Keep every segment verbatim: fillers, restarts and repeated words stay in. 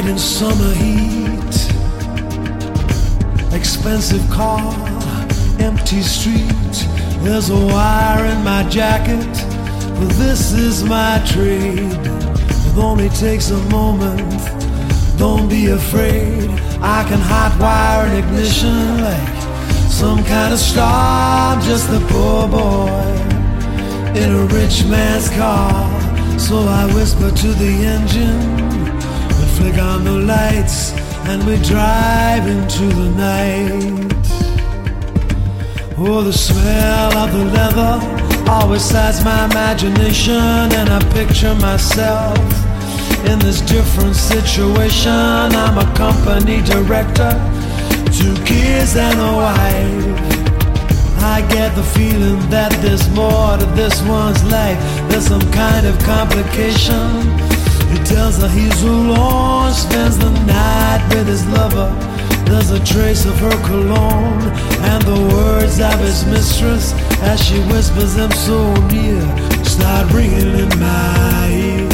night in summer heat, expensive car, empty street. There's a wire in my jacket, but this is my trade. It only takes a moment, don't be afraid. I can hotwire an ignition like some kind of star. I'm just a poor boy in a rich man's car. So I whisper to the engine, we flick on the lights, and we drive into the night. Oh, the smell of the leather always excites my imagination, and I picture myself in this different situation. I'm a company director, two kids and a wife. I get the feeling that there's more to this one's life. There's some kind of complication. He tells her he's alone, spends the night with his lover. There's a trace of her cologne and the words of his mistress as she whispers them so near, start ringing in my ear.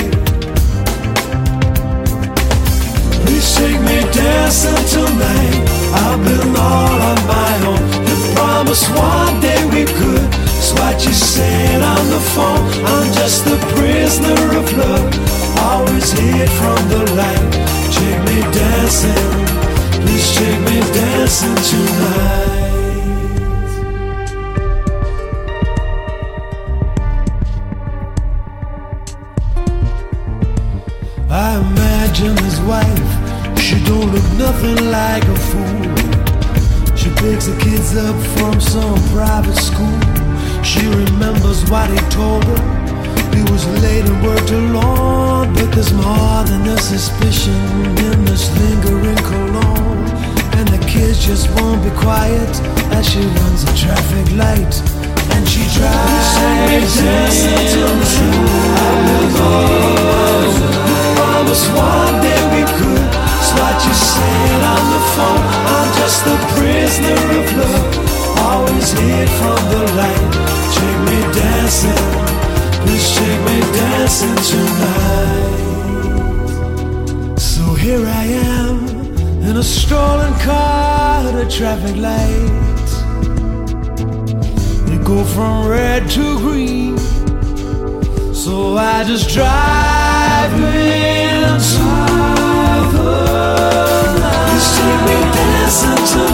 Please take me dancing tonight, I've been all on my own. You promised one day we could, it's what you said on the phone. I'm just a prisoner of love, always hid from the light. Take me dancing, please take me dancing tonight. I imagine his wife, she don't look nothing like a fool. She picks the kids up from some private school. She remembers what he told her. He was late and worked alone, but there's more than a suspicion in this lingering cologne. And the kids just won't be quiet as she runs a traffic light, and she drives dancing till the promised one day we could, it's what you said on the phone. I'm just a prisoner of love, always hid from the light. Take me dancing, please take me dancing tonight. So here I am in a stolen car at a traffic light. You go from red to green, so I just drive into the night. Please take me dancing tonight.